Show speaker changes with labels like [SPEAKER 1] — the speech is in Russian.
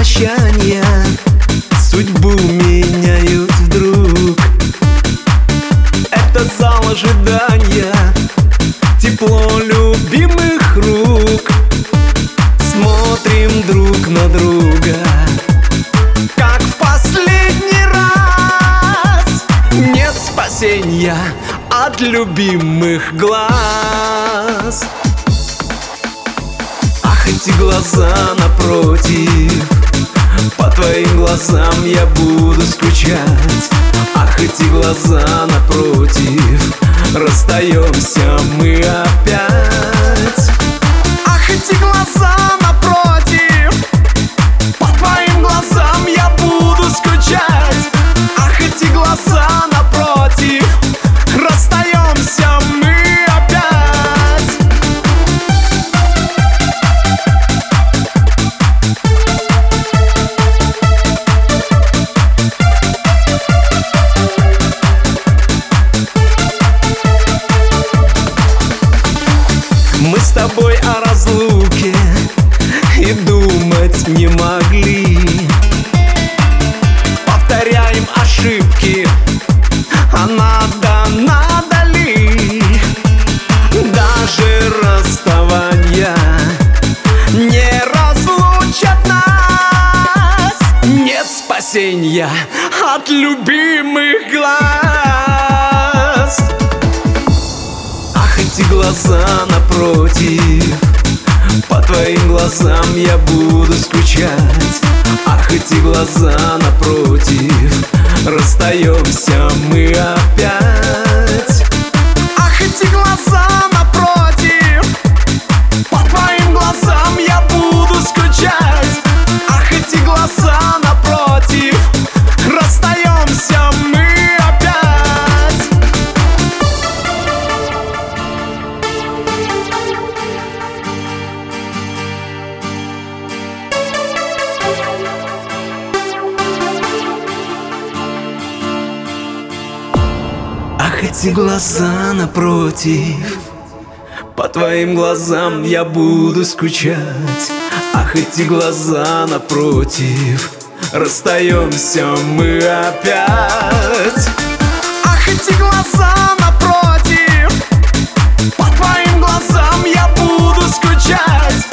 [SPEAKER 1] прощания судьбу меняют вдруг. Это зал ожидания, тепло любимых рук. Смотрим друг на друга, как в последний раз. Нет спасения от любимых глаз. Ах, эти глаза напротив, по твоим глазам я буду скучать. Ах, эти глаза напротив, расстаемся мы опять. Ах, эти глаза напротив, по твоим глазам я буду скучать. Ах, эти глаза напротив, расстаемся мы опять. Мы с тобой о разлуке и думать не могли. Повторяем ошибки, а надо ли? Даже расставания не разлучат нас. Нет спасения от любимых глаз. Ах, эти глаза напротив, по твоим глазам я буду скучать. Ах, эти глаза напротив, расстаемся мы опять. Ах, эти глаза напротив, по твоим глазам я буду скучать. Ах, эти глаза напротив, расстаемся мы опять. Ах, эти глаза напротив, по твоим глазам я буду скучать. Ах, эти глаза напротив, расстаемся мы опять. Ах, эти глаза напротив, по твоим глазам я буду скучать.